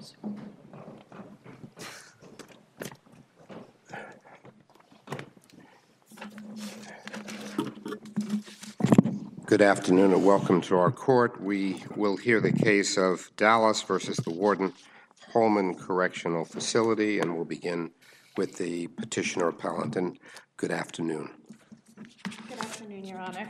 Good afternoon and welcome to our court. We will hear the case of Dallas versus the Warden Holman Correctional Facility, and we'll begin with the petitioner appellant. And good afternoon. Good afternoon, Your Honor.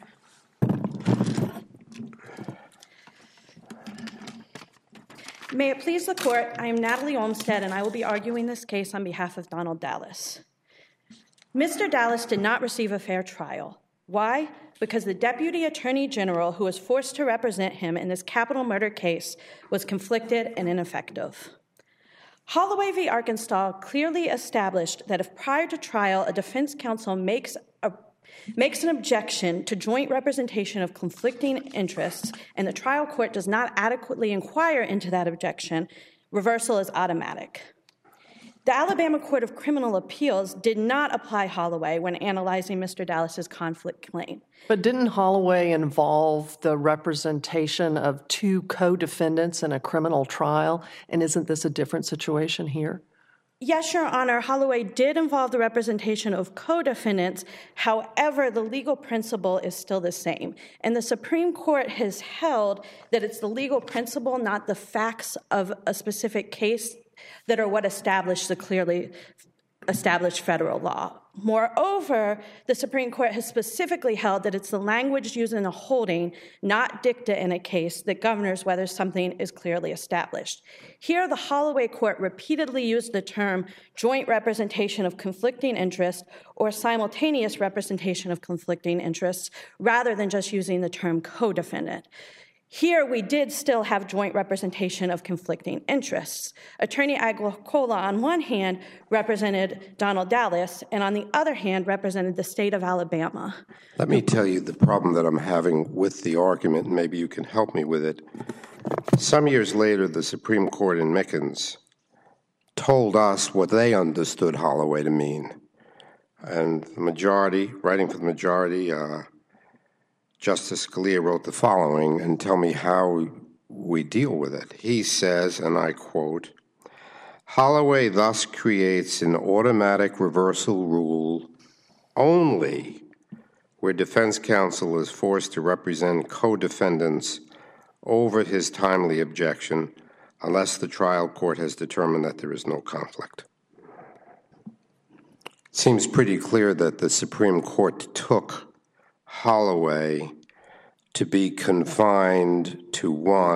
May it please the court, I am Natalie Olmstead and I will be arguing this case on behalf of Donald Dallas. Mr. Dallas did not receive a fair trial. Why? Because the Deputy Attorney General who was forced to represent him in this capital murder case was conflicted and ineffective. Holloway v. Arkansas clearly established that if prior to trial a defense counsel makes an objection to joint representation of conflicting interests and the trial court does not adequately inquire into that objection, reversal is automatic. The Alabama Court of Criminal Appeals did not apply Holloway when analyzing Mr. Dallas's conflict claim. But didn't Holloway involve the representation of two co-defendants in a criminal trial? And isn't this a different situation here? Yes, Your Honor, Holloway did involve the representation of co-defendants. However, the legal principle is still the same. And the Supreme Court has held that it's the legal principle, not the facts of a specific case, that are what establish the clearly established federal law. Moreover, the Supreme Court has specifically held that it's the language used in a holding, not dicta in a case, that governs whether something is clearly established. Here, the Holloway Court repeatedly used the term joint representation of conflicting interests or simultaneous representation of conflicting interests rather than just using the term co-defendant. Here, we did still have joint representation of conflicting interests. Attorney Agricola, on one hand, represented Donald Dallas, and on the other hand, represented the state of Alabama. Let me tell you the problem that I'm having with the argument, and maybe you can help me with it. Some years later, the Supreme Court in Mickens told us what they understood Holloway to mean. And the majority, writing for the majority, Justice Scalia wrote the following, and tell me how we deal with it. He says, and I quote, Holloway thus creates an automatic reversal rule only where defense counsel is forced to represent co-defendants over his timely objection unless the trial court has determined that there is no conflict. It seems pretty clear that the Supreme Court took Holloway to be confined to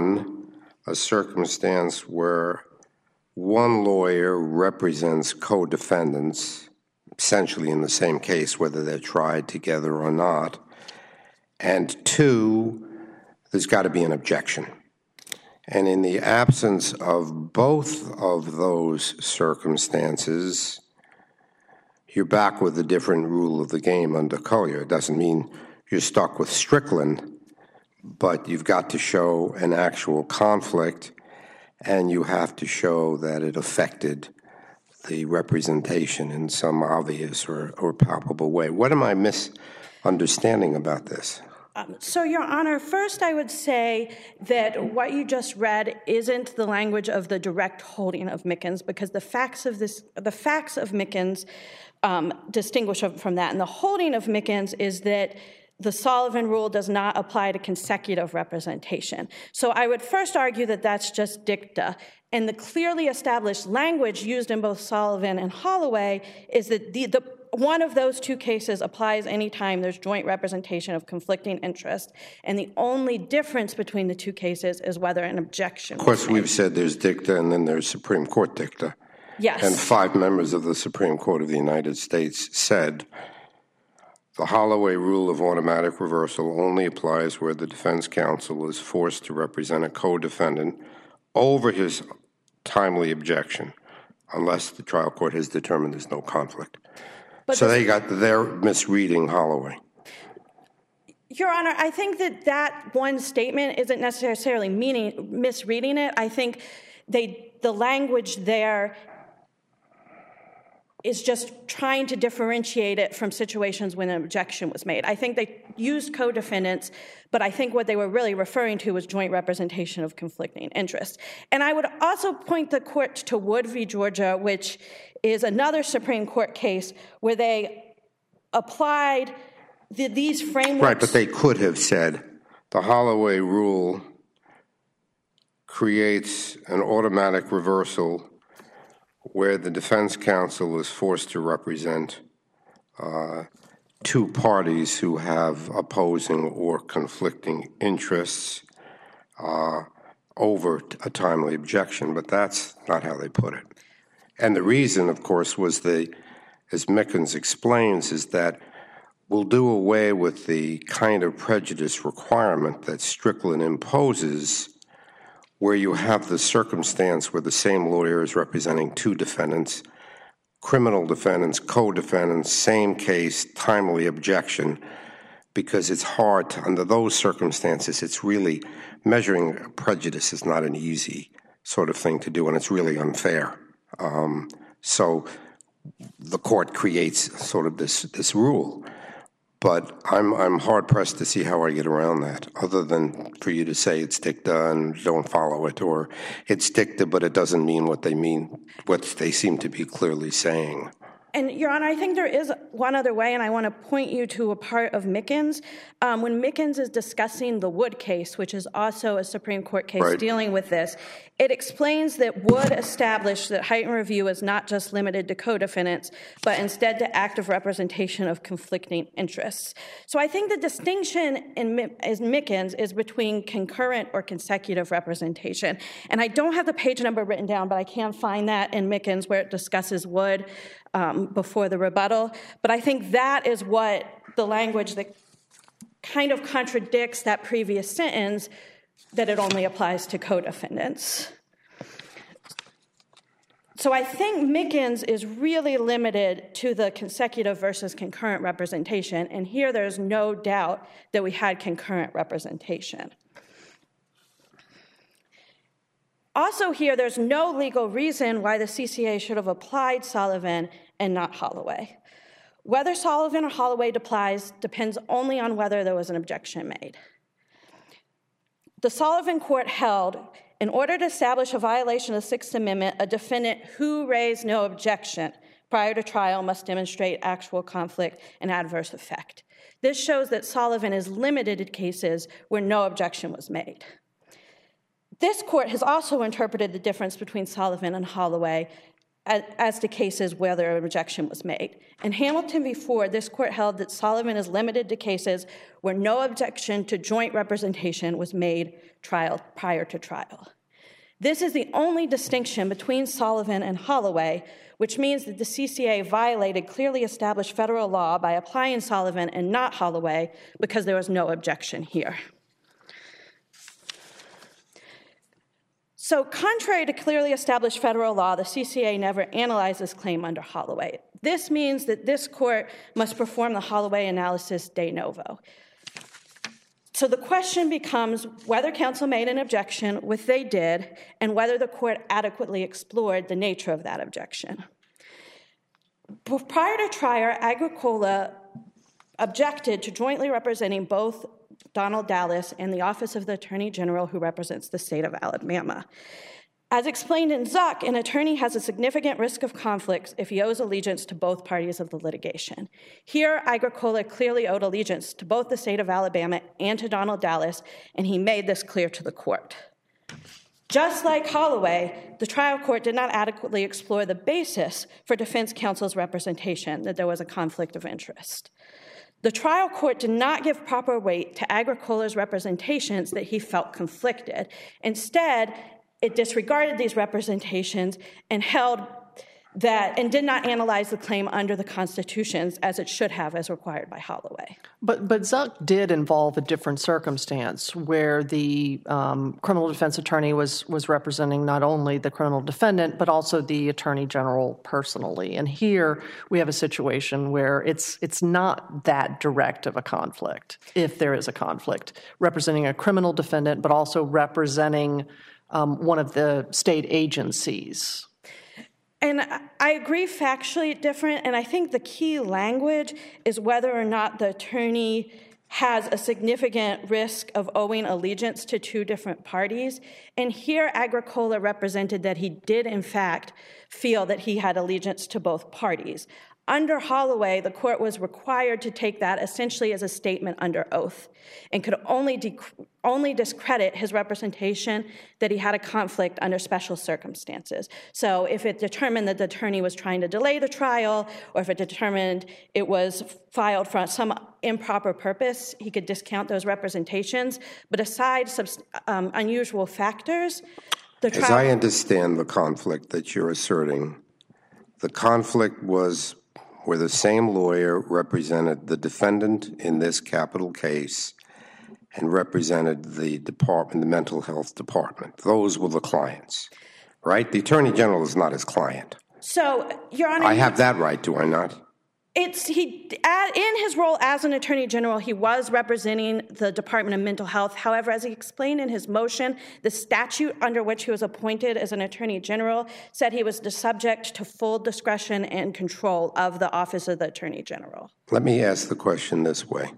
a circumstance where one lawyer represents co-defendants, essentially in the same case, whether they're tried together or not, and two, there's got to be an objection. And in the absence of both of those circumstances, you're back with a different rule of the game under Collier. It doesn't mean you're stuck with Strickland, but you've got to show an actual conflict, and you have to show that it affected the representation in some obvious or palpable way. What am I misunderstanding about this? So, Your Honor, first I would say that what you just read isn't the language of the direct holding of Mickens, because the facts of Mickens distinguish from that. And the holding of Mickens is that the Sullivan rule does not apply to consecutive representation. So I would first argue that that's just dicta. And the clearly established language used in both Sullivan and Holloway is that one of those two cases applies anytime there's joint representation of conflicting interest. And the only difference between the two cases is whether an objection. Of course, we've said there's dicta and then there's Supreme Court dicta. Yes. And 5 members of the Supreme Court of the United States said the Holloway rule of automatic reversal only applies where the defense counsel is forced to represent a co-defendant over his timely objection, unless the trial court has determined there's no conflict. So they're misreading Holloway. Your Honor, I think that one statement isn't necessarily misreading it. I think the language there is just trying to differentiate it from situations when an objection was made. I think they used co-defendants, but I think what they were really referring to was joint representation of conflicting interests. And I would also point the court to Wood v. Georgia, which is another Supreme Court case where they applied these frameworks. Right, but they could have said the Holloway rule creates an automatic reversal where the defense counsel is forced to represent two parties who have opposing or conflicting interests over a timely objection, but that's not how they put it. And the reason, of course, was as Mickens explains, is that we'll do away with the kind of prejudice requirement that Strickland imposes, where you have the circumstance where the same lawyer is representing two defendants, criminal defendants, co-defendants, same case, timely objection, because it's hard to, under those circumstances, it's really, measuring prejudice is not an easy sort of thing to do, and it's really unfair. So the court creates sort of this rule. But I'm hard-pressed to see how I get around that, other than for you to say it's dicta and don't follow it, or it's dicta but it doesn't mean what they seem to be clearly saying. And, Your Honor, I think there is one other way, and I want to point you to a part of Mickens. When Mickens is discussing the Wood case, which is also a Supreme Court case dealing with this, it explains that Wood established that heightened review is not just limited to co-defendants, but instead to active representation of conflicting interests. So I think the distinction in Mickens is between concurrent or consecutive representation. And I don't have the page number written down, but I can find that in Mickens where it discusses Wood before the rebuttal. But I think that is what the language that kind of contradicts that previous sentence, that it only applies to co-defendants. So I think Mickens is really limited to the consecutive versus concurrent representation, and here there's no doubt that we had concurrent representation. Also here, there's no legal reason why the CCA should have applied Sullivan and not Holloway. Whether Sullivan or Holloway applies depends only on whether there was an objection made. The Sullivan court held, in order to establish a violation of the Sixth Amendment, a defendant who raised no objection prior to trial must demonstrate actual conflict and adverse effect. This shows that Sullivan is limited to cases where no objection was made. This court has also interpreted the difference between Sullivan and Holloway as to cases where an objection was made. In Hamilton v. Ford, this court held that Sullivan is limited to cases where no objection to joint representation was made prior to trial. This is the only distinction between Sullivan and Holloway, which means that the CCA violated clearly established federal law by applying Sullivan and not Holloway because there was no objection here. So contrary to clearly established federal law, the CCA never analyzed this claim under Holloway. This means that this court must perform the Holloway analysis de novo. So the question becomes whether counsel made an objection, which they did, and whether the court adequately explored the nature of that objection. Prior to trial, Agricola objected to jointly representing both Donald Dallas and the Office of the Attorney General, who represents the state of Alabama. As explained in Zuck, an attorney has a significant risk of conflicts if he owes allegiance to both parties of the litigation. Here, Agricola clearly owed allegiance to both the state of Alabama and to Donald Dallas, and he made this clear to the court. Just like Holloway, the trial court did not adequately explore the basis for defense counsel's representation that there was a conflict of interest. The trial court did not give proper weight to Agricola's representations that he felt conflicted. Instead, it disregarded these representations and did not analyze the claim under the constitutions as it should have, as required by Holloway. But Zuck did involve a different circumstance where the criminal defense attorney was representing not only the criminal defendant but also the attorney general personally. And here we have a situation where it's not that direct of a conflict, if there is a conflict, representing a criminal defendant but also representing one of the state agencies. And I agree factually different, and I think the key language is whether or not the attorney has a significant risk of owing allegiance to two different parties. And here, Agricola represented that he did, in fact, feel that he had allegiance to both parties. Under Holloway, the court was required to take that essentially as a statement under oath and could only discredit his representation that he had a conflict under special circumstances. So if it determined that the attorney was trying to delay the trial, or if it determined it was filed for some improper purpose, he could discount those representations. But aside unusual factors, the trial— As I understand the conflict that you're asserting, the conflict was where the same lawyer represented the defendant in this capital case and represented the department, the mental health department. Those were the clients, right? The Attorney General is not his client. So, Your Honor— I have that right, do I not? In his role as an Attorney General, he was representing the Department of Mental Health. However, as he explained in his motion, the statute under which he was appointed as an Attorney General said he was subject to full discretion and control of the Office of the Attorney General. Let me ask the question this way.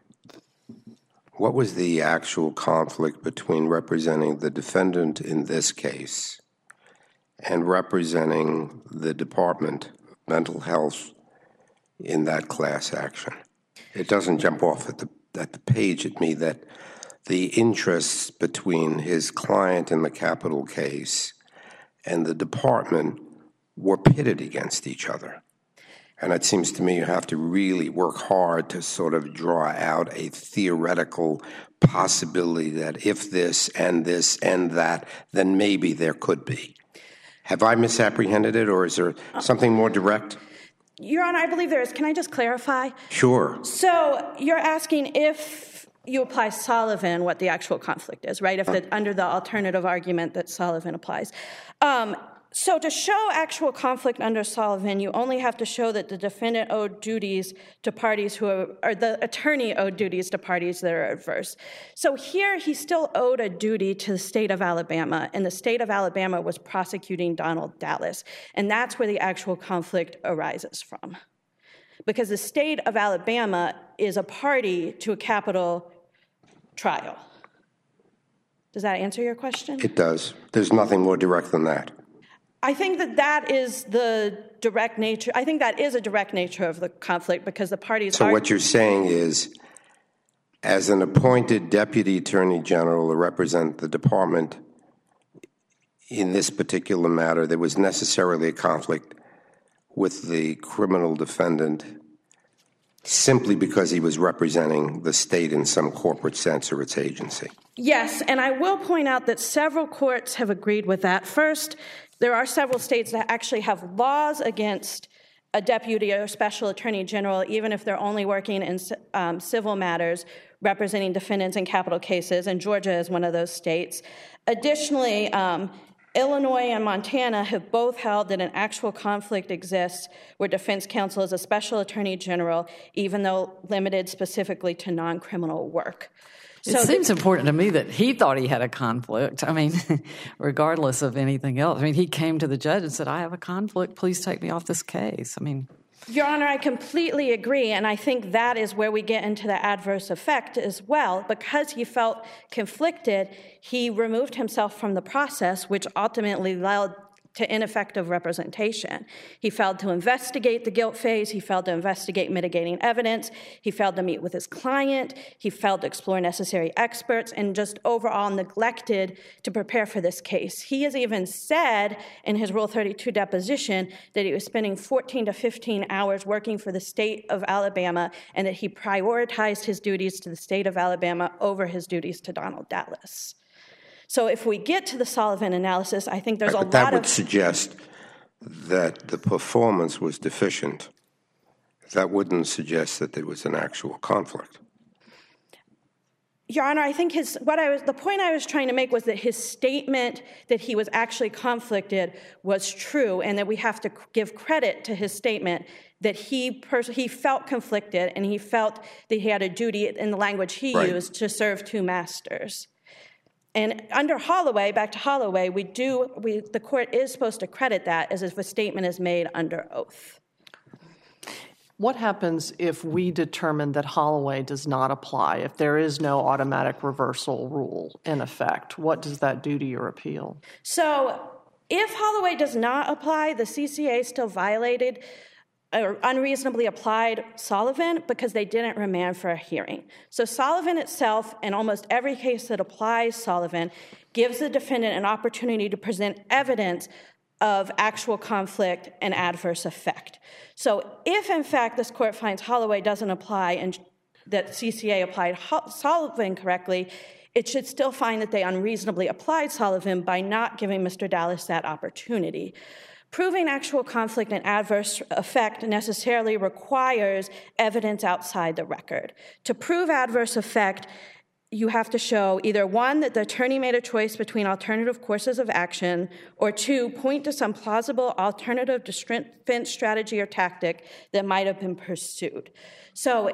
What was the actual conflict between representing the defendant in this case and representing the Department of Mental Health in that class action? It doesn't jump off at the page at me that the interests between his client in the capital case and the department were pitted against each other. And it seems to me you have to really work hard to sort of draw out a theoretical possibility that if this and that, then maybe there could be. Have I misapprehended it, or is there something more direct? Your Honor, I believe there is. Can I just clarify? Sure. So you're asking if you apply Sullivan, what the actual conflict is, right? Under the alternative argument that Sullivan applies. So to show actual conflict under Sullivan, you only have to show that the defendant owed duties to parties or the attorney owed duties to parties that are adverse. So here he still owed a duty to the state of Alabama, and the state of Alabama was prosecuting Donald Dallas. And that's where the actual conflict arises from. Because the state of Alabama is a party to a capital trial. Does that answer your question? It does. There's nothing more direct than that. I think that is the direct nature. I think that is a direct nature of the conflict because the parties So what you're saying is, as an appointed deputy attorney general to represent the department in this particular matter, there was necessarily a conflict with the criminal defendant simply because he was representing the state in some corporate sense or its agency. Yes, and I will point out that several courts have agreed with that. First, there are several states that actually have laws against a deputy or special attorney general, even if they're only working in civil matters, representing defendants in capital cases, and Georgia is one of those states. Additionally, Illinois and Montana have both held that an actual conflict exists where defense counsel is a special attorney general, even though limited specifically to non-criminal work. It seems important to me that he thought he had a conflict. I mean, regardless of anything else. I mean, he came to the judge and said, I have a conflict. Please take me off this case. I mean, Your Honor, I completely agree, and I think that is where we get into the adverse effect as well. Because he felt conflicted, he removed himself from the process, which ultimately led to ineffective representation. He failed to investigate the guilt phase. He failed to investigate mitigating evidence. He failed to meet with his client. He failed to explore necessary experts and just overall neglected to prepare for this case. He has even said in his Rule 32 deposition that he was spending 14 to 15 hours working for the state of Alabama and that he prioritized his duties to the state of Alabama over his duties to Donald Dallas. So if we get to the Sullivan analysis, I think there's a lot of— That would suggest that the performance was deficient. That wouldn't suggest that there was an actual conflict. Your Honor, I think the point I was trying to make was that his statement that he was actually conflicted was true, and that we have to give credit to his statement that he felt conflicted and he felt that he had a duty, in the language he used, to serve two masters. And under Holloway, back to Holloway, the court is supposed to credit that as if a statement is made under oath. What happens if we determine that Holloway does not apply, if there is no automatic reversal rule in effect? What does that do to your appeal? So if Holloway does not apply, the CCA still violated or unreasonably applied Sullivan because they didn't remand for a hearing. So Sullivan itself, in almost every case that applies Sullivan, gives the defendant an opportunity to present evidence of actual conflict and adverse effect. So if, in fact, this court finds Holloway doesn't apply and that CCA applied Sullivan correctly, it should still find that they unreasonably applied Sullivan by not giving Mr. Dallas that opportunity. Proving actual conflict and adverse effect necessarily requires evidence outside the record. To prove adverse effect, you have to show either one, that the attorney made a choice between alternative courses of action, or two, point to some plausible alternative defense strategy or tactic that might have been pursued. So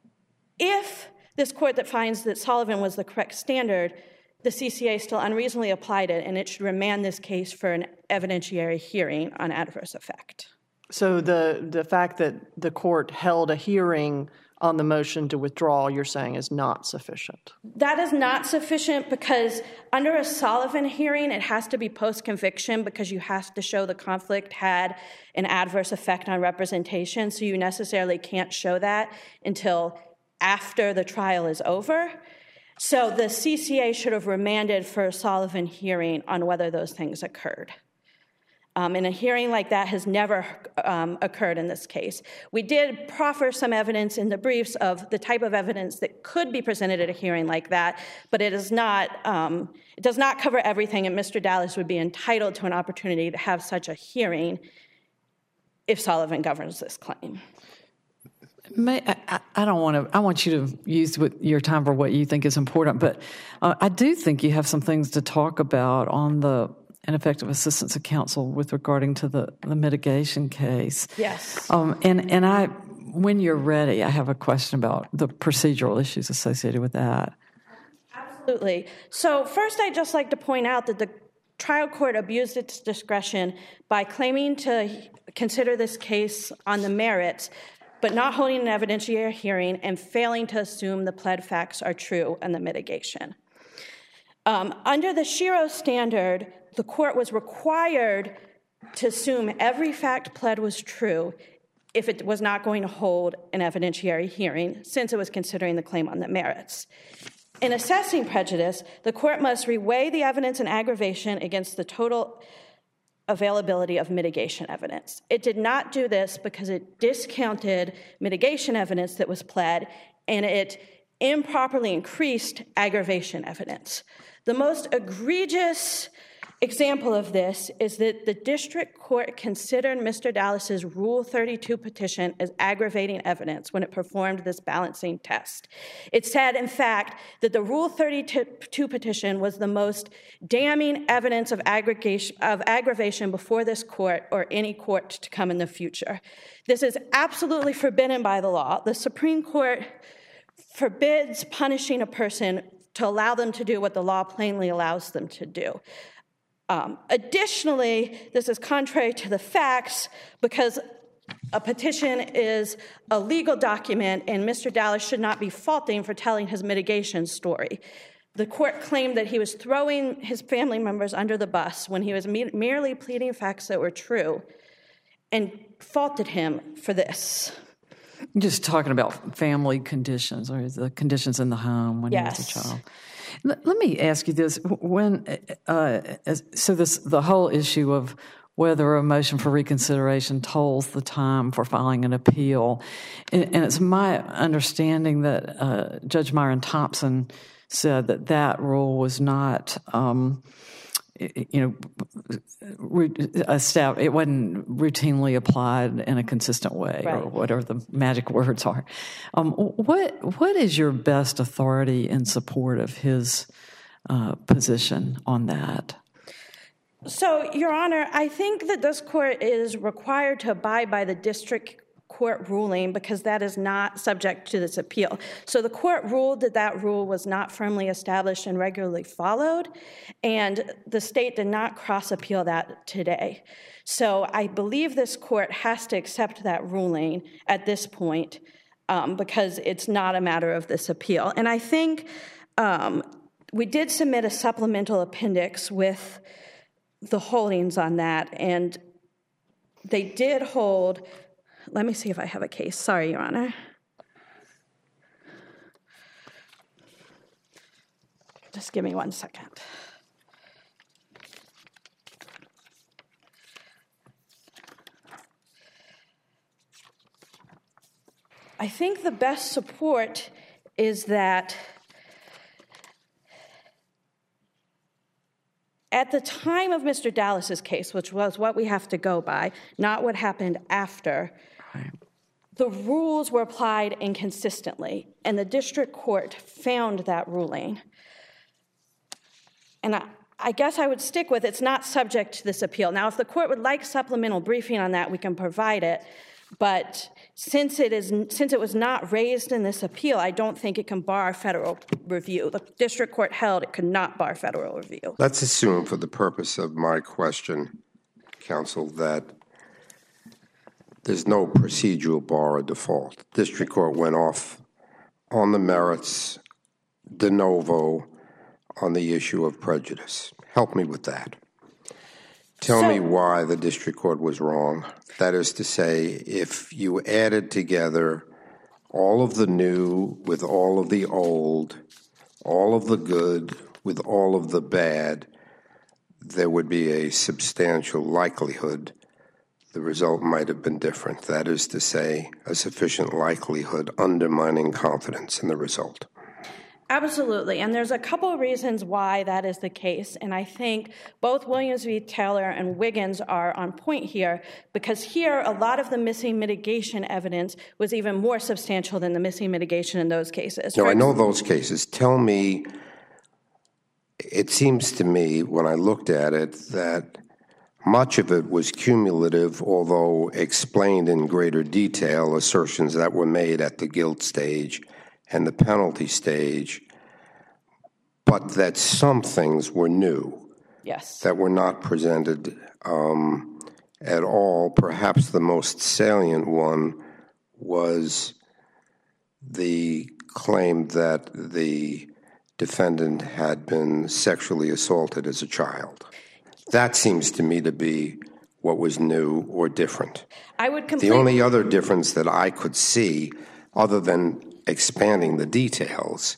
if this court that finds that Sullivan was the correct standard, the CCA still unreasonably applied it, and it should remand this case for an evidentiary hearing on adverse effect. So the fact that the court held a hearing on the motion to withdraw, you're saying, is not sufficient? That is not sufficient because under a Sullivan hearing, it has to be post-conviction because you have to show the conflict had an adverse effect on representation, so you necessarily can't show that until after the trial is over. So the CCA should have remanded for a Sullivan hearing on whether those things occurred. And a hearing like that has never occurred in this case. We did proffer some evidence in the briefs of the type of evidence that could be presented at a hearing like that, but it does not cover everything, and Mr. Dallas would be entitled to an opportunity to have such a hearing if Sullivan governs this claim. I want you to use your time for what you think is important, but I do think you have some things to talk about on the ineffective assistance of counsel with regarding to the mitigation case. Yes. When you're ready, I have a question about the procedural issues associated with that. Absolutely. So first, I'd just like to point out that the trial court abused its discretion by claiming to consider this case on the merits, but not holding an evidentiary hearing and failing to assume the pled facts are true and the mitigation. Under the Shiro standard, the court was required to assume every fact pled was true if it was not going to hold an evidentiary hearing, since it was considering the claim on the merits. In assessing prejudice, the court must reweigh the evidence and aggravation against the total availability of mitigation evidence. It did not do this because it discounted mitigation evidence that was pled, and it improperly increased aggravation evidence. The most egregious example of this is that the district court considered Mr. Dallas's Rule 32 petition as aggravating evidence when it performed this balancing test. It said, in fact, that the Rule 32 petition was the most damning evidence of aggravation before this court or any court to come in the future. This is absolutely forbidden by the law. The Supreme Court forbids punishing a person to allow them to do what the law plainly allows them to do. Additionally, this is contrary to the facts because a petition is a legal document and Mr. Dallas should not be faulting for telling his mitigation story. The court claimed that he was throwing his family members under the bus when he was merely pleading facts that were true and faulted him for this. Just talking about family conditions or the conditions in the home when he was a child. Let me ask you this: the whole issue of whether a motion for reconsideration tolls the time for filing an appeal, and it's my understanding that Judge Myron Thompson said that rule was not. It wasn't routinely applied in a consistent way, right, or whatever the magic words are. What is your best authority in support of his position on that? So, Your Honor, I think that this court is required to abide by the district court ruling because that is not subject to this appeal. So the court ruled that that rule was not firmly established and regularly followed, and the state did not cross-appeal that today. So I believe this court has to accept that ruling at this point because it's not a matter of this appeal. And I think we did submit a supplemental appendix with the holdings on that, and they did hold. Let me see if I have a case. Sorry, Your Honor. Just give me 1 second. I think the best support is that at the time of Mr. Dallas's case, which was what we have to go by, not what happened after, the rules were applied inconsistently, and the district court found that ruling. And I guess I would stick with it's not subject to this appeal. Now, if the court would like supplemental briefing on that, we can provide it. But since it was not raised in this appeal, I don't think it can bar federal review. The district court held it could not bar federal review. Let's assume for the purpose of my question, counsel, that there's no procedural bar or default. District court went off on the merits, de novo, on the issue of prejudice. Help me with that. Tell me why the district court was wrong. That is to say, if you added together all of the new with all of the old, all of the good with all of the bad, there would be a substantial likelihood the result might have been different. That is to say, a sufficient likelihood undermining confidence in the result. Absolutely, and there's a couple of reasons why that is the case, and I think both Williams v. Taylor and Wiggins are on point here, because here a lot of the missing mitigation evidence was even more substantial than the missing mitigation in those cases. No, I know those cases. Tell me, it seems to me when I looked at it that much of it was cumulative, although explained in greater detail, assertions that were made at the guilt stage and the penalty stage, but that some things were new. Yes. That were not presented at all. Perhaps the most salient one was the claim that the defendant had been sexually assaulted as a child. That seems to me to be what was new or different. The only other difference that I could see, other than expanding the details,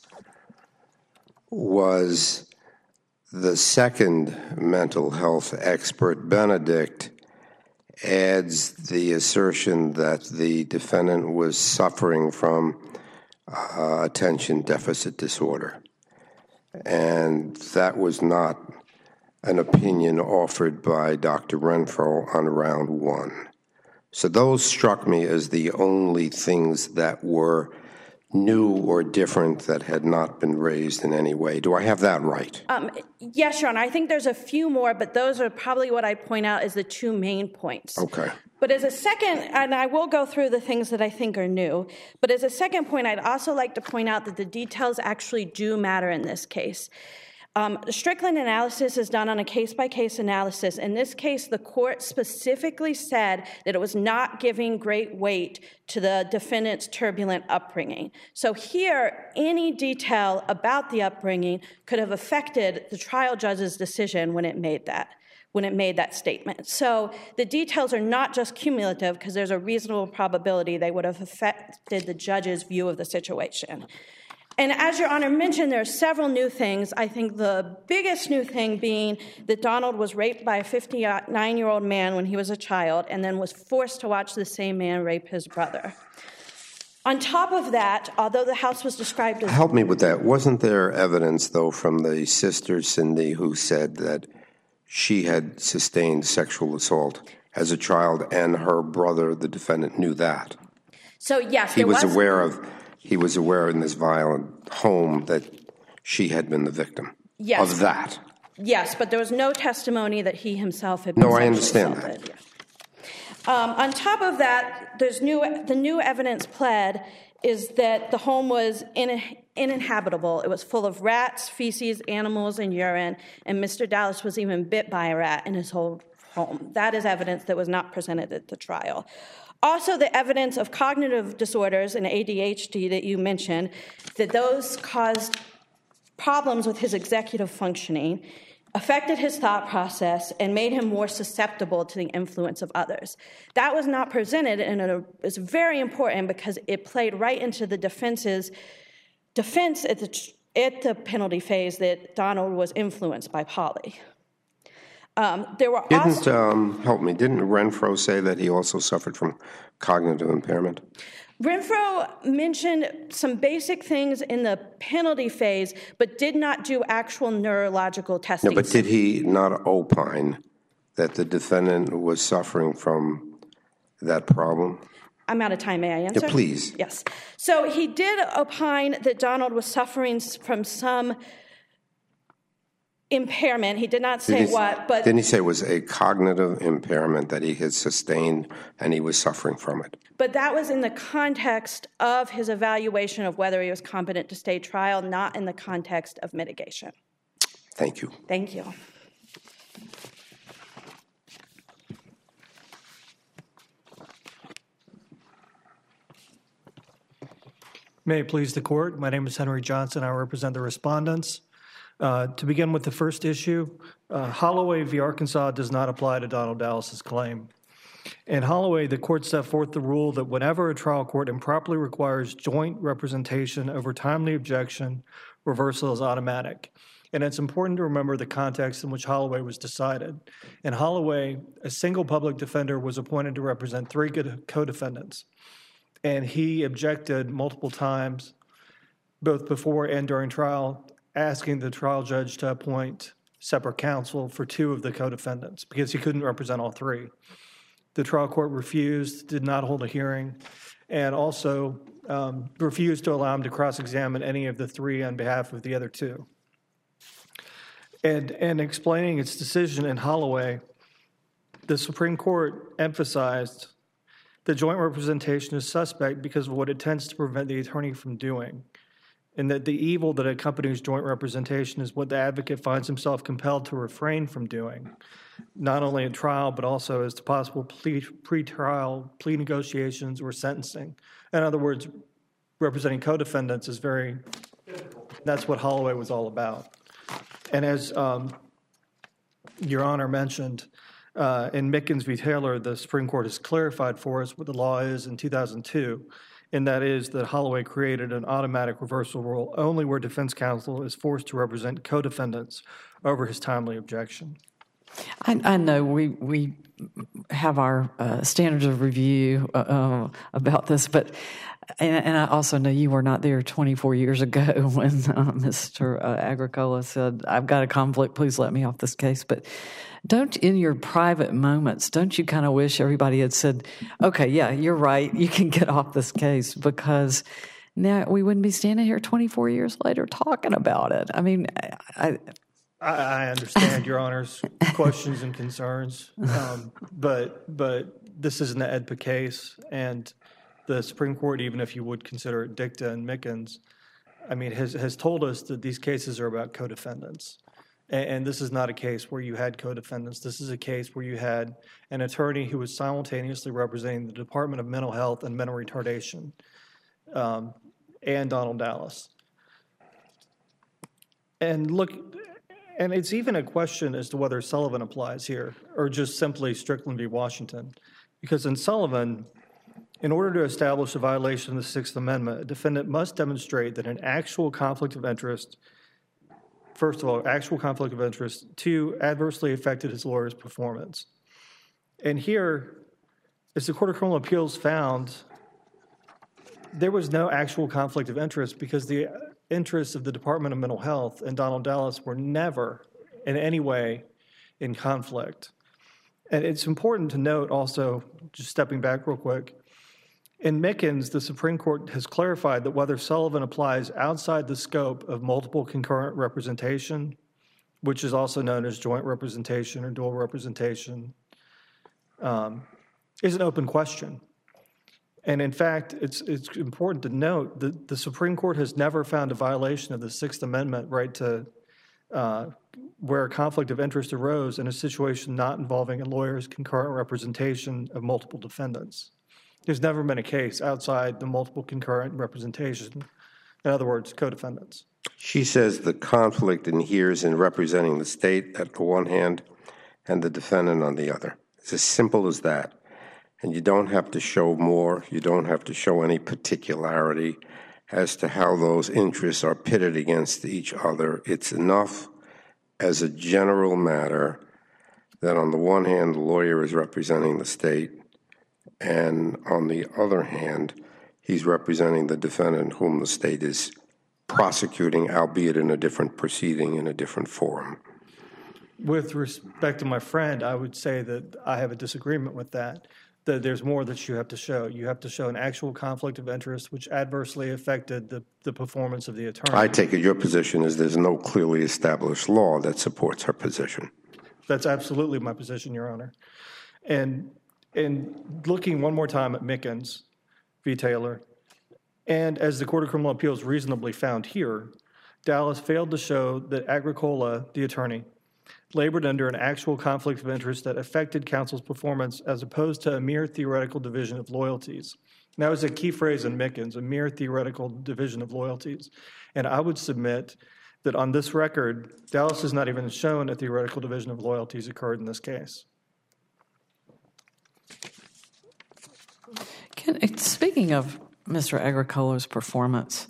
was the second mental health expert, Benedict, adds the assertion that the defendant was suffering from attention deficit disorder. And that was not an opinion offered by Dr. Renfro on round one. So those struck me as the only things that were new or different that had not been raised in any way. Do I have that right? Yes, Your Honor. I think there's a few more, but those are probably what I'd point out as the two main points. Okay. But as a second, and I will go through the things that I think are new, but as a second point, I'd also like to point out that the details actually do matter in this case. The Strickland analysis is done on a case-by-case analysis. In this case, the court specifically said that it was not giving great weight to the defendant's turbulent upbringing. So here, any detail about the upbringing could have affected the trial judge's decision when it made that statement. So the details are not just cumulative because there's a reasonable probability they would have affected the judge's view of the situation. And as Your Honor mentioned, there are several new things. I think the biggest new thing being that Donald was raped by a 59-year-old man when he was a child and then was forced to watch the same man rape his brother. On top of that, although the house was described as... Help me with that. Wasn't there evidence, though, from the sister, Cindy, who said that she had sustained sexual assault as a child and her brother, the defendant, knew that? So, yes, He was aware in this violent home that she had been the victim of that. Yes, but there was no testimony that he himself had been sexually assaulted. I understand that. On top of that, the new evidence pled is that the home was uninhabitable. It was full of rats, feces, animals, and urine, and Mr. Dallas was even bit by a rat in his whole home. That is evidence that was not presented at the trial. Also, the evidence of cognitive disorders and ADHD that you mentioned, that those caused problems with his executive functioning, affected his thought process, and made him more susceptible to the influence of others. That was not presented, and it's very important because it played right into the defense at the penalty phase that Donald was influenced by Polly. There were help me, didn't Renfro say that he also suffered from cognitive impairment? Renfro mentioned some basic things in the penalty phase, but did not do actual neurological testing. No, but did he not opine that the defendant was suffering from that problem? I'm out of time. May I answer? Yeah, please. Yes. So he did opine that Donald was suffering from some impairment. He did not say what, but... Didn't he say it was a cognitive impairment that he had sustained and he was suffering from it? But that was in the context of his evaluation of whether he was competent to stay trial, not in the context of mitigation. Thank you. Thank you. May it please the court. My name is Henry Johnson. I represent the respondents. To begin with the first issue, Holloway v. Arkansas does not apply to Donald Dallas's claim. In Holloway, the court set forth the rule that whenever a trial court improperly requires joint representation over timely objection, reversal is automatic. And it's important to remember the context in which Holloway was decided. In Holloway, a single public defender was appointed to represent 3 co-defendants. And he objected multiple times, both before and during trial, asking the trial judge to appoint separate counsel for 2 of the co-defendants because he couldn't represent all 3. The trial court refused, did not hold a hearing, and also refused to allow him to cross-examine any of the 3 on behalf of the other 2. And explaining its decision in Holloway, the Supreme Court emphasized that joint representation is suspect because of what it tends to prevent the attorney from doing, and that the evil that accompanies joint representation is what the advocate finds himself compelled to refrain from doing, not only in trial, but also as to possible pre-trial, plea negotiations, or sentencing. In other words, representing co-defendants is very difficult. That's what Holloway was all about. And as Your Honor mentioned, in Mickens v. Taylor, the Supreme Court has clarified for us what the law is in 2002, and that is that Holloway created an automatic reversal rule only where defense counsel is forced to represent co-defendants over his timely objection. I know we have our standards of review about this, but and I also know you were not there 24 years ago when Mr. Agricola said, "I've got a conflict, please let me off this case." But in your private moments, don't you kind of wish everybody had said, "Okay, yeah, you're right, you can get off this case," because now we wouldn't be standing here 24 years later talking about it. I mean, I understand Your Honor's questions and concerns, but this isn't an AEDPA case, and the Supreme Court, even if you would consider it dicta and Mickens, I mean, has told us that these cases are about co-defendants. And this is not a case where you had co-defendants. This is a case where you had an attorney who was simultaneously representing the Department of Mental Health and Mental Retardation and Donald Dallas. And look, and it's even a question as to whether Sullivan applies here or just simply Strickland v. Washington. Because in Sullivan, in order to establish a violation of the Sixth Amendment, a defendant must demonstrate that an actual conflict of interest, first of all, actual conflict of interest, 2, adversely affected his lawyer's performance. And here, as the Court of Criminal Appeals found, there was no actual conflict of interest because the interests of the Department of Mental Health and Donald Dallas were never in any way in conflict. And it's important to note also, just stepping back real quick, in Mickens, the Supreme Court has clarified that whether Sullivan applies outside the scope of multiple concurrent representation, which is also known as joint representation or dual representation, is an open question. And in fact, it's important to note that the Supreme Court has never found a violation of the Sixth Amendment right to where a conflict of interest arose in a situation not involving a lawyer's concurrent representation of multiple defendants. There's never been a case outside the multiple concurrent representation, in other words, co-defendants. She says the conflict adheres in representing the state at the one hand and the defendant on the other. It's as simple as that. And you don't have to show more. You don't have to show any particularity as to how those interests are pitted against each other. It's enough as a general matter that on the one hand, the lawyer is representing the state, and on the other hand, he's representing the defendant whom the state is prosecuting, albeit in a different proceeding, in a different forum. With respect to my friend, I would say that I have a disagreement with that there's more that you have to show. You have to show an actual conflict of interest which adversely affected the performance of the attorney. I take it your position is there's no clearly established law that supports her position. That's absolutely my position, Your Honor. And looking one more time at Mickens v. Taylor, and as the Court of Criminal Appeals reasonably found here, Dallas failed to show that Agricola, the attorney, labored under an actual conflict of interest that affected counsel's performance as opposed to a mere theoretical division of loyalties. And that was a key phrase in Mickens, a mere theoretical division of loyalties. And I would submit that on this record, Dallas has not even shown a theoretical division of loyalties occurred in this case. Speaking of Mr. Agricola's performance,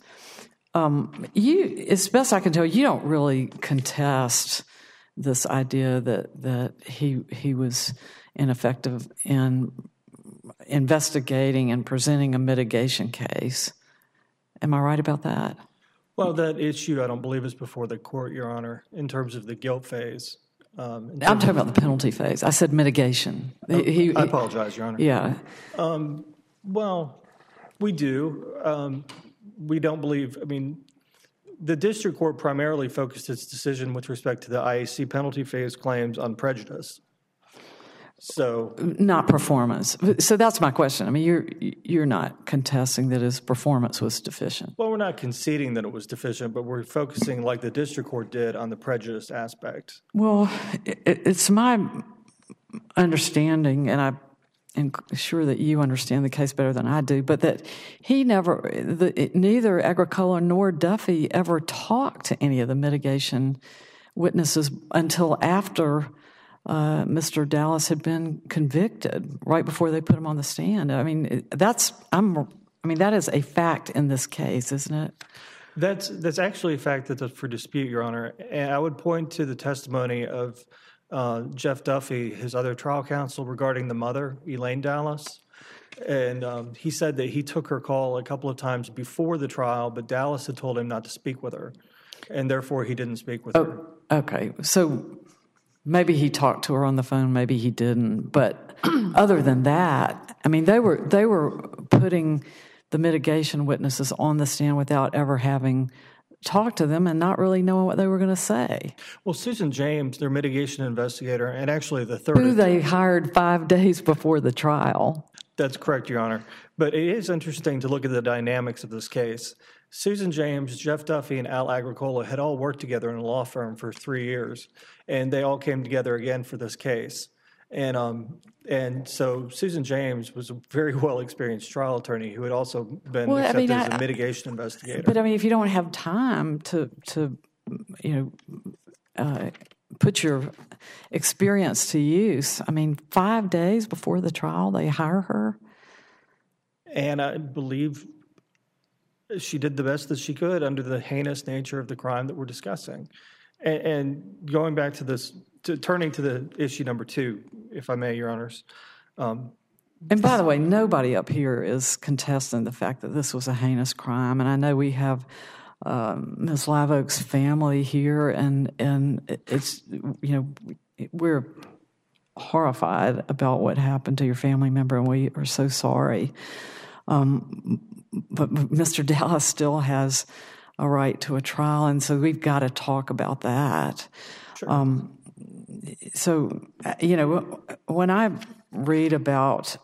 as best I can tell, you don't really contest this idea that he was ineffective in investigating and presenting a mitigation case. Am I right about that? Well, that issue I don't believe is before the court, Your Honor, in terms of the guilt phase. I'm talking about the penalty phase. I said mitigation. I apologize, Your Honor. Yeah. Well, we do. We don't believe, the district court primarily focused its decision with respect to the IAC penalty phase claims on prejudice. So, not performance. So that's my question. You're not contesting that his performance was deficient. Well, we're not conceding that it was deficient, but we're focusing, like the district court did, on the prejudice aspect. Well, it's my understanding, and I'm sure that you understand the case better than I do, but that neither Agricola nor Duffy ever talked to any of the mitigation witnesses until after Mr. Dallas had been convicted, right before they put him on the stand. That is a fact in this case, isn't it? That's actually a fact that's up for dispute, Your Honor. And I would point to the testimony of Jeff Duffy, his other trial counsel, regarding the mother, Elaine Dallas. And he said that he took her call a couple of times before the trial, but Dallas had told him not to speak with her, and therefore he didn't speak with her. Okay, so maybe he talked to her on the phone, maybe he didn't. But other than that, they were putting the mitigation witnesses on the stand without ever having talked to them and not really knowing what they were going to say. Well, Susan James, their mitigation investigator, and actually the third... Who they hired 5 days before the trial. That's correct, Your Honor. But it is interesting to look at the dynamics of this case. Susan James, Jeff Duffy, and Al Agricola had all worked together in a law firm for 3 years, and they all came together again for this case. And so Susan James was a very well-experienced trial attorney who had also been accepted as a mitigation investigator. But if you don't have time to put your experience to use, 5 days before the trial, they hire her? And I believe she did the best that she could under the heinous nature of the crime that we're discussing. And going back to this, turning to the issue number 2, if I may, Your Honors. And by the way, nobody up here is contesting the fact that this was a heinous crime. And I know we have Ms. Live Oak's family here, and it's, we're horrified about what happened to your family member, and we are so sorry. But Mr. Dallas still has a right to a trial, and so we've got to talk about that. Sure. So, when I read about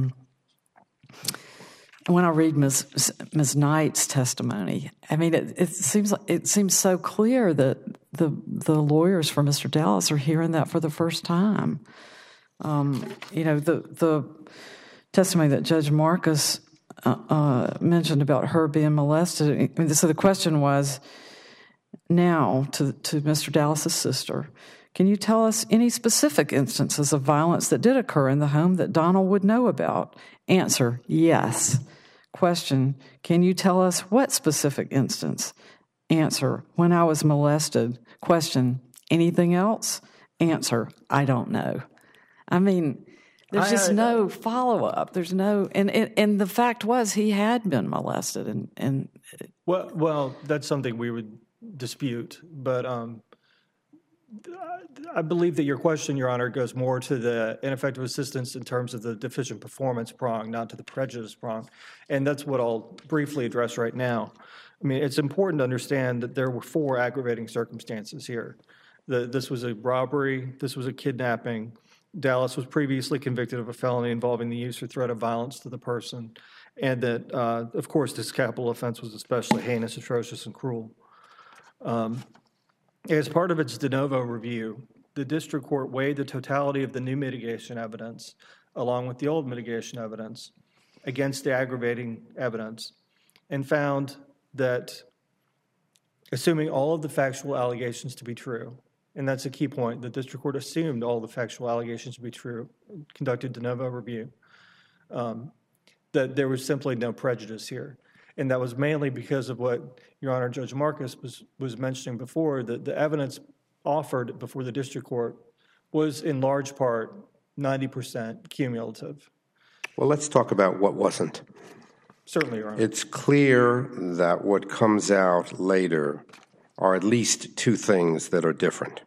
when I read Ms. Knight's testimony. I mean, it seems so clear that the lawyers for Mr. Dallas are hearing that for the first time. The testimony that Judge Marcus mentioned about her being molested. I mean, so the question was now to Mr. Dallas's sister, can you tell us any specific instances of violence that did occur in the home that Donald would know about? Answer, yes. Question, can you tell us what specific instance? Answer, when I was molested. Question, anything else? Answer, I don't know. I mean, there's just no follow-up. There's no, and the fact was he had been molested. Well, that's something we would dispute, but I believe that your question, Your Honor, goes more to the ineffective assistance in terms of the deficient performance prong, not to the prejudice prong. And that's what I'll briefly address right now. I mean, it's important to understand that there were 4 aggravating circumstances here. This was a robbery. This was a kidnapping. Dallas was previously convicted of a felony involving the use or threat of violence to the person. And that, of course, this capital offense was especially heinous, atrocious, and cruel. As part of its de novo review, the district court weighed the totality of the new mitigation evidence, along with the old mitigation evidence, against the aggravating evidence, and found that, assuming all of the factual allegations to be true, and that's a key point, the district court assumed all the factual allegations to be true, conducted de novo review, that there was simply no prejudice here. And that was mainly because of what Your Honor, Judge Marcus was mentioning before, that the evidence offered before the district court was in large part 90% cumulative. Well, let's talk about what wasn't. Certainly, Your Honor. It's clear that what comes out later are at least 2 things that are different.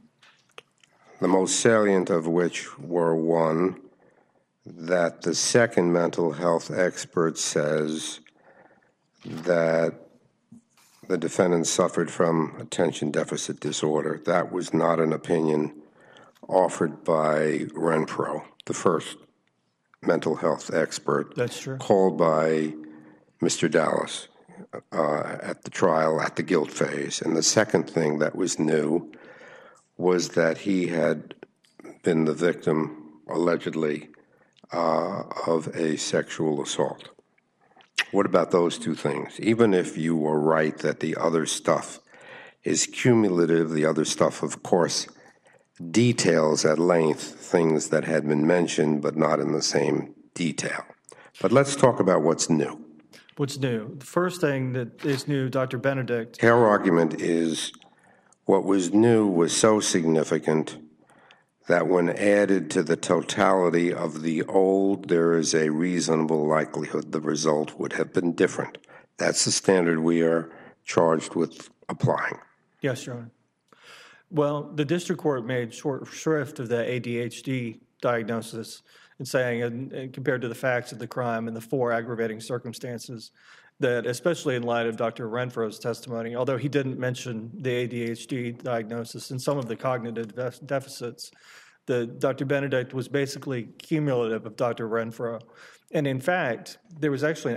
The most salient of which were, 1, that the second mental health expert says that the defendant suffered from attention deficit disorder. That was not an opinion offered by Renfro, the first mental health expert. That's true. Called by Mr. Dallas at the trial, at the guilt phase. And the second thing that was new was that he had been the victim, allegedly, of a sexual assault. What about those 2 things? Even if you were right that the other stuff is cumulative, the other stuff, of course, details at length things that had been mentioned but not in the same detail. But let's talk about what's new. What's new? The first thing that is new, Dr. Benedict. Her argument is what was new was so significant that when added to the totality of the old, there is a reasonable likelihood the result would have been different. That's the standard we are charged with applying. Yes, Your Honor. Well, the district court made short shrift of the ADHD diagnosis and saying, and compared to the facts of the crime and the 4 aggravating circumstances, that especially in light of Dr. Renfro's testimony, although he didn't mention the ADHD diagnosis and some of the cognitive deficits, Dr. Benedict was basically cumulative of Dr. Renfro. And in fact, there was actually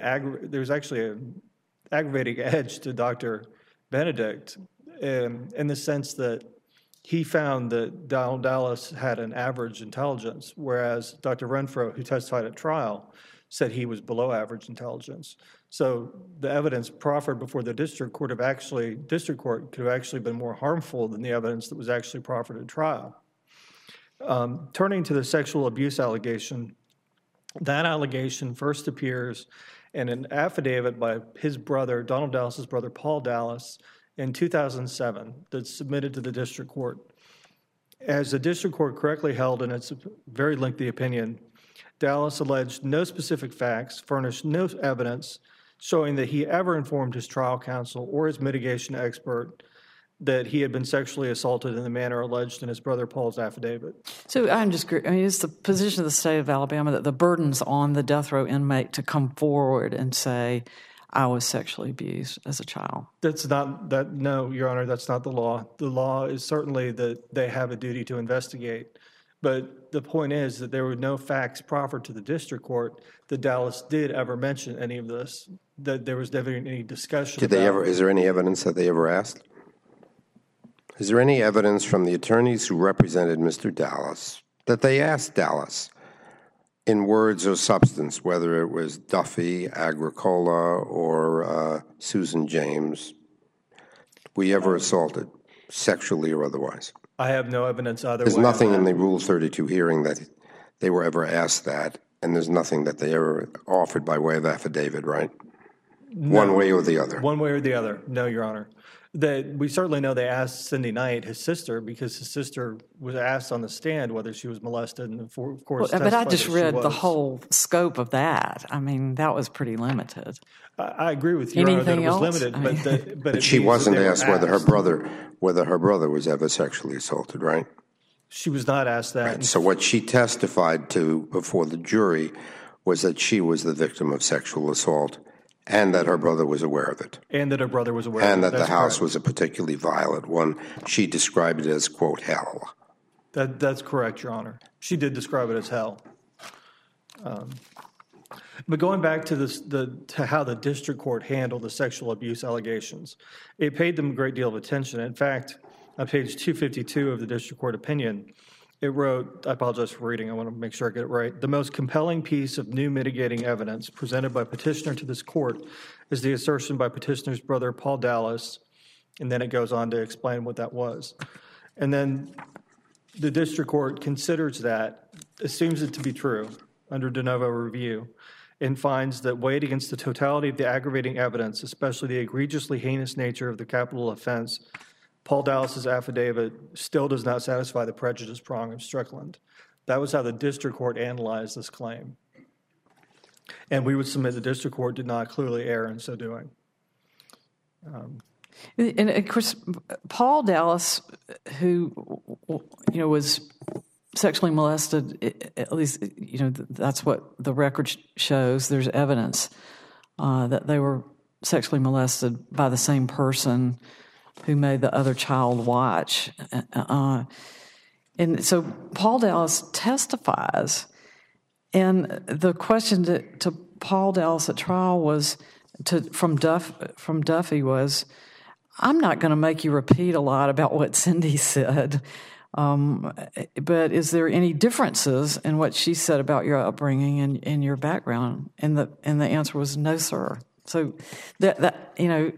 an aggravating edge to Dr. Benedict in the sense that he found that Donald Dallas had an average intelligence, whereas Dr. Renfro, who testified at trial, said he was below average intelligence. So the evidence proffered before the district court could have actually been more harmful than the evidence that was actually proffered at trial. Turning to the sexual abuse allegation, that allegation first appears in an affidavit by his brother, Donald Dallas's brother, Paul Dallas, in 2007 that's submitted to the district court. As the district court correctly held in its very lengthy opinion, Dallas alleged no specific facts, furnished no evidence showing that he ever informed his trial counsel or his mitigation expert that he had been sexually assaulted in the manner alleged in his brother Paul's affidavit. So it's the position of the state of Alabama that the burden's on the death row inmate to come forward and say, I was sexually abused as a child. No, Your Honor, that's not the law. The law is certainly that they have a duty to investigate. But the point is that there were no facts proffered to the district court that Dallas did ever mention any of this, that there was never any discussion. Did they ever? Is there any evidence that they ever asked? Is there any evidence from the attorneys who represented Mr. Dallas that they asked Dallas in words or substance, whether it was Duffy, Agricola, or Susan James, were you ever assaulted, sexually or otherwise? I have no evidence otherwise. There's nothing in the Rule 32 hearing that they were ever asked that, and there's nothing that they ever offered by way of affidavit, right? No. One way or the other. One way or the other. No, Your Honor. We certainly know they asked Cindy Knight, his sister, because his sister was asked on the stand whether she was molested, and of course, but I just read the whole scope of that. I mean, that was pretty limited. I agree with you, Your Honor, that it was limited, but she wasn't asked whether her brother was ever sexually assaulted, right? She was not asked that. Right. So what she testified to before the jury was that she was the victim of sexual assault, and that her brother was aware of it. And that her brother was aware of it. And that the house was a particularly violent one. She described it as, quote, hell. That's correct, Your Honor. She did describe it as hell. But going back to how the district court handled the sexual abuse allegations, it paid them a great deal of attention. In fact, on page 252 of the district court opinion, it wrote, I apologize for reading, I want to make sure I get it right. The most compelling piece of new mitigating evidence presented by petitioner to this court is the assertion by petitioner's brother, Paul Dallas, and then it goes on to explain what that was. And then the district court considers that, assumes it to be true under de novo review, and finds that weighed against the totality of the aggravating evidence, especially the egregiously heinous nature of the capital offense, Paul Dallas's affidavit still does not satisfy the prejudice prong of Strickland. That was how the district court analyzed this claim. And we would submit the district court did not clearly err in so doing. And of course, Paul Dallas, who was sexually molested, at least that's what the record shows. There's evidence that they were sexually molested by the same person who made the other child watch. And so Paul Dallas testifies, and the question to Paul Dallas at trial was, from Duffy was, I'm not going to make you repeat a lot about what Cindy said, but is there any differences in what she said about your upbringing and your background? And the answer was no, sir. So that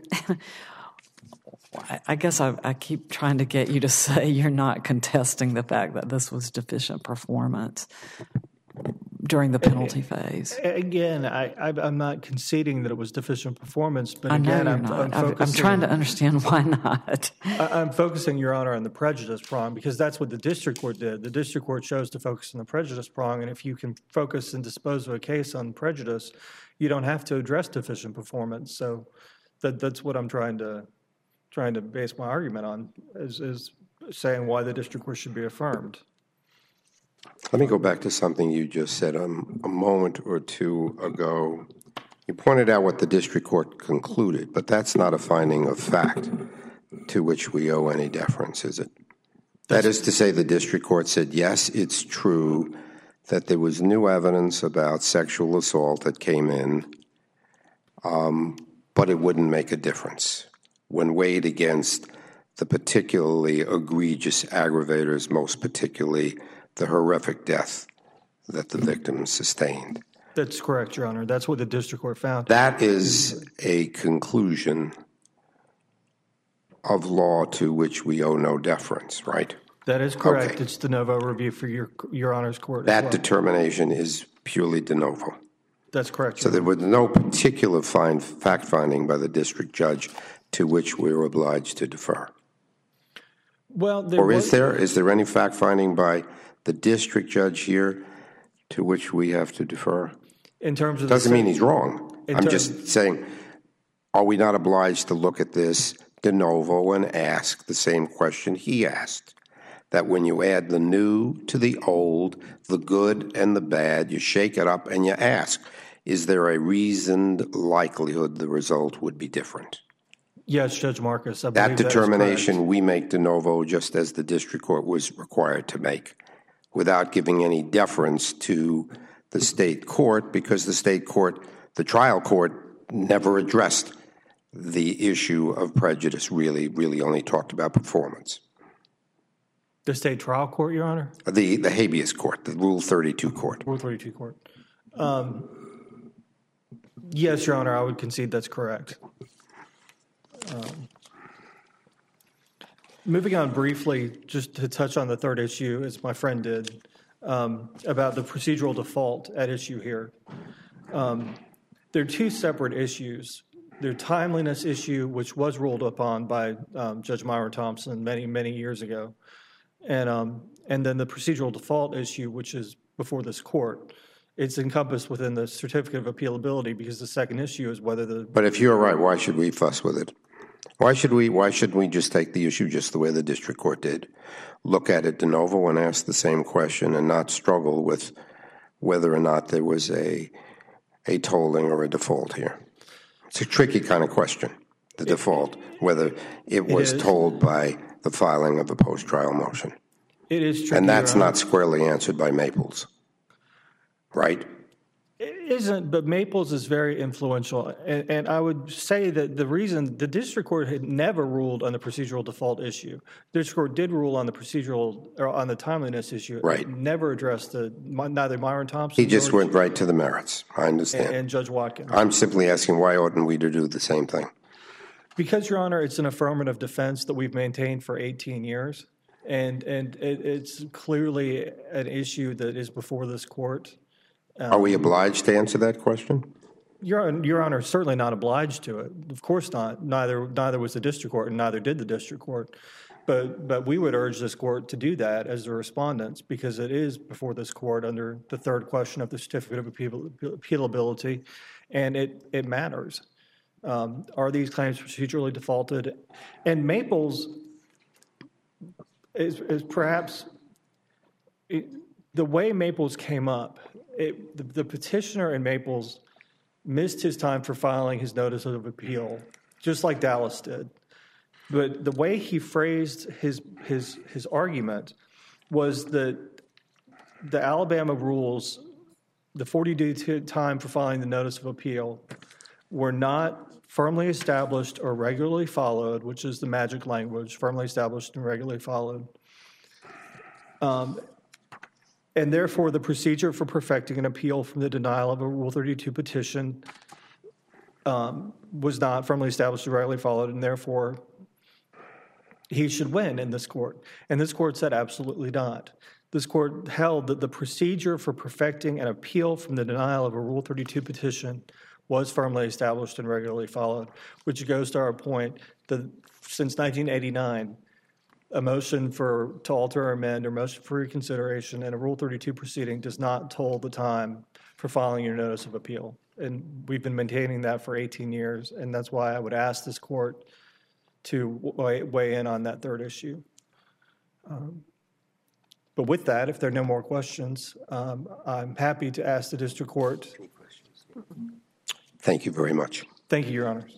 I guess I keep trying to get you to say you're not contesting the fact that this was deficient performance during the penalty phase. Again, I'm not conceding that it was deficient performance, but I know again, you're not. I'm trying to understand why not. I'm focusing, Your Honor, on the prejudice prong because that's what the district court did. The district court chose to focus on the prejudice prong, and if you can focus and dispose of a case on prejudice, you don't have to address deficient performance. So that's what I'm trying to base my argument on, is saying why the district court should be affirmed. Let me go back to something you just said a moment or two ago. You pointed out what the district court concluded, but that's not a finding of fact to which we owe any deference, is it? That is to say, the district court said, yes, it's true that there was new evidence about sexual assault that came in, but it wouldn't make a difference when weighed against the particularly egregious aggravators, most particularly the horrific death that the victim sustained. That's correct, Your Honor. That's what the district court found. That is a conclusion of law to which we owe no deference, right? That is correct. Okay. It's de novo review for Your Honor's court. That determination is purely de novo. That's correct. So there was no particular fact-finding by the district judge to which we were obliged to defer. Well, is there any fact-finding by the district judge here to which we have to defer? In terms of doesn't mean he's wrong. I'm just saying, are we not obliged to look at this de novo and ask the same question he asked? That when you add the new to the old, the good and the bad, you shake it up and you ask, is there a reasoned likelihood the result would be different? Yes, Judge Marcus. That determination we make de novo just as the district court was required to make. without giving any deference to the state court, because the state court, the trial court, never addressed the issue of prejudice, really only talked about performance. The state trial court, Your Honor? The habeas court, the Rule 32 court. Rule 32 court. Yes, Your Honor, I would concede that's correct. Moving on briefly, just to touch on the third issue, as my friend did, about the procedural default at issue here. There are two separate issues. The timeliness issue, which was ruled upon by Judge Myron Thompson many years ago, and then the procedural default issue, which is before this court. It's encompassed within the certificate of appealability because the second issue is whether the... But if you're right, why should we fuss with it? Why shouldn't we just take the issue just the way the district court did? Look at it de novo and ask the same question and not struggle with whether or not there was a tolling or a default here. It's a tricky kind of question, the default, whether it was told by the filing of a post-trial motion. It is tricky. And that's not squarely answered by Maples, right? It isn't, but Maples is very influential. And I would say that the reason the district court had never ruled on the procedural default issue. The district court did rule on the procedural or on the timeliness issue. Right. It never addressed neither Myron Thompson. He just went right to the merits. I understand. And Judge Watkins. I'm simply asking why oughtn't we to do the same thing? Because, Your Honor, it's an affirmative defense that we've maintained for 18 years. And it's clearly an issue that is before this court. Are we obliged to answer that question? Your Honor, certainly not obliged to it. Of course not. Neither was the district court, and neither did the district court. But we would urge this court to do that as the respondents, because it is before this court under the third question of the certificate of appealability, and it matters. Are these claims procedurally defaulted? And Maples is perhaps the way Maples came up. The petitioner in Maples missed his time for filing his notice of appeal, just like Dallas did. But the way he phrased his argument was that the Alabama rules, the 40-day time for filing the notice of appeal, were not firmly established or regularly followed, which is the magic language, firmly established and regularly followed. And therefore, the procedure for perfecting an appeal from the denial of a Rule 32 petition was not firmly established or regularly followed, and therefore, he should win in this court. And this court said absolutely not. This court held that the procedure for perfecting an appeal from the denial of a Rule 32 petition was firmly established and regularly followed, which goes to our point that since 1989, a motion to alter or amend or motion for reconsideration in a Rule 32 proceeding does not toll the time for filing your notice of appeal. And we've been maintaining that for 18 years, and that's why I would ask this court to weigh in on that third issue. But with that, if there are no more questions, I'm happy to ask the district court. Thank you very much. Thank you, Your Honor.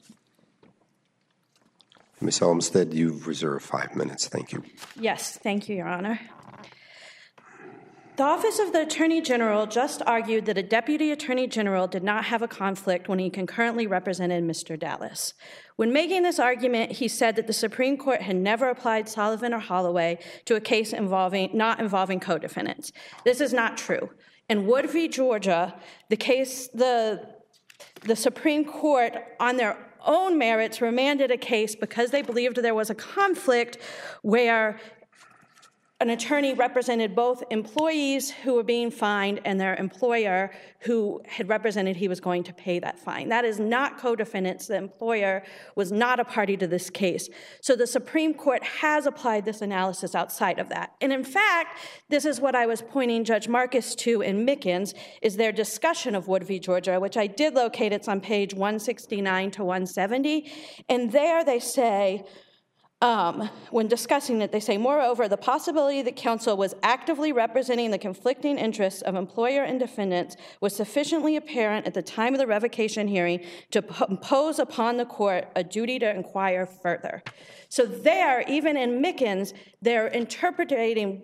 Ms. Olmstead, you've reserved 5 minutes. Thank you. Yes, thank you, Your Honor. The Office of the Attorney General just argued that a Deputy Attorney General did not have a conflict when he concurrently represented Mr. Dallas. When making this argument, he said that the Supreme Court had never applied Sullivan or Holloway to a case not involving co-defendants. This is not true. In Wood v. Georgia, the Supreme Court, on their own merits, remanded a case because they believed there was a conflict where an attorney represented both employees who were being fined and their employer who had represented he was going to pay that fine. That is not co-defendants. The employer was not a party to this case. So the Supreme Court has applied this analysis outside of that. And in fact, this is what I was pointing Judge Marcus to in Mickens, is their discussion of Wood v. Georgia, which I did locate. It's on page 169 to 170. And there they say, when discussing it, they say, moreover, the possibility that counsel was actively representing the conflicting interests of employer and defendants was sufficiently apparent at the time of the revocation hearing to impose upon the court a duty to inquire further. So there, even in Mickens, they're interpreting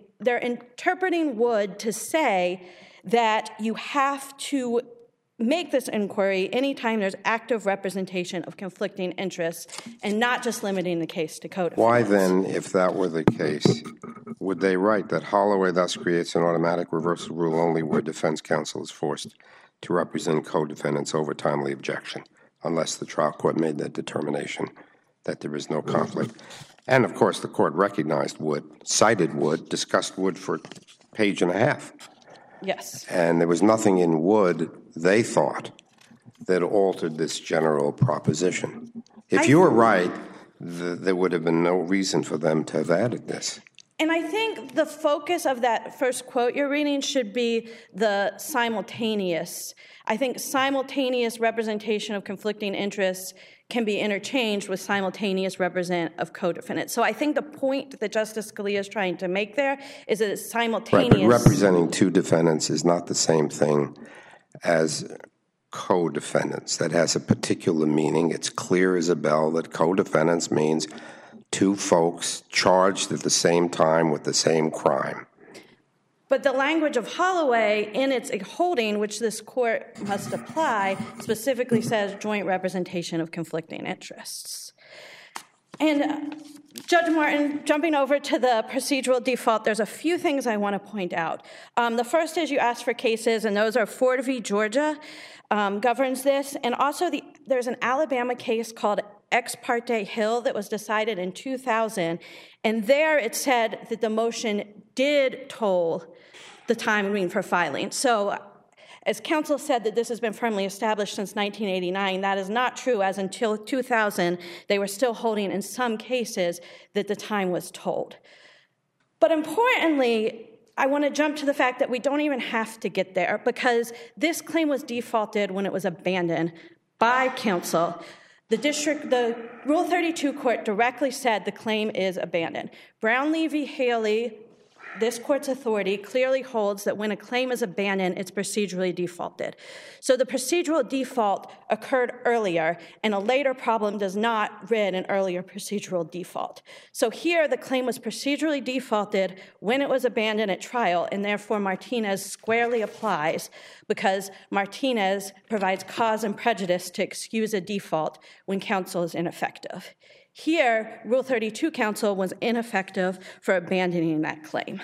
Wood to say that you have to make this inquiry anytime there's active representation of conflicting interests and not just limiting the case to co-defendants. Why then, if that were the case, would they write that Holloway thus creates an automatic reversal rule only where defense counsel is forced to represent co-defendants over timely objection, unless the trial court made that determination that there is no conflict? And, of course, the court recognized Wood, cited Wood, discussed Wood for a page and a half. Yes. And there was nothing in Wood, they thought, that altered this general proposition. If you were right, there would have been no reason for them to have added this. And I think the focus of that first quote you're reading should be the simultaneous. I think simultaneous representation of conflicting interests can be interchanged with simultaneous represent of co-defendants. So I think the point that Justice Scalia is trying to make there is that it's simultaneous. Right, but representing two defendants is not the same thing as co-defendants. That has a particular meaning. It's clear as a bell that co-defendants means two folks charged at the same time with the same crime. But the language of Holloway in its holding, which this court must apply, specifically says joint representation of conflicting interests. And Judge Martin, jumping over to the procedural default, there's a few things I want to point out. The first is you asked for cases, and those are Ford v. Georgia governs this. And also there's an Alabama case called Ex parte Hill that was decided in 2000. And there it said that the motion did toll the timing for filing. So as counsel said that this has been firmly established since 1989, that is not true, as until 2000, they were still holding in some cases that the time was tolled. But importantly, I want to jump to the fact that we don't even have to get there because this claim was defaulted when it was abandoned by counsel. The Rule 32 court directly said the claim is abandoned. Brownlee v. Haley, this court's authority, clearly holds that when a claim is abandoned, it's procedurally defaulted. So the procedural default occurred earlier, and a later problem does not rid an earlier procedural default. So here, the claim was procedurally defaulted when it was abandoned at trial, and therefore Martinez squarely applies because Martinez provides cause and prejudice to excuse a default when counsel is ineffective. Here, Rule 32 counsel was ineffective for abandoning that claim.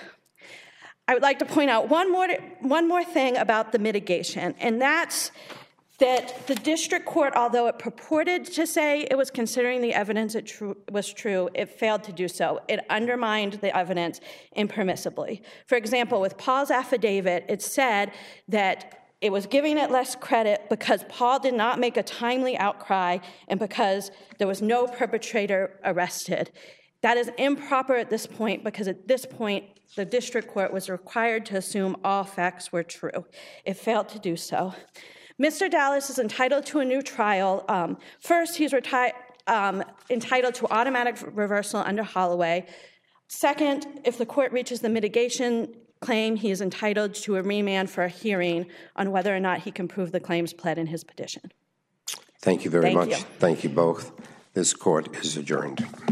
I would like to point out one more thing about the mitigation, and that's that the district court, although it purported to say it was considering the evidence was true, it failed to do so. It undermined the evidence impermissibly. For example, with Paul's affidavit, it said that it was giving it less credit because Paul did not make a timely outcry and because there was no perpetrator arrested. That is improper at this point because at this point, the district court was required to assume all facts were true. It failed to do so. Mr. Dallas is entitled to a new trial. First, he's entitled to automatic reversal under Holloway. Second, if the court reaches the mitigation claim, he is entitled to a remand for a hearing on whether or not he can prove the claims pled in his petition. Thank you very much. You. Thank you both. This court is adjourned.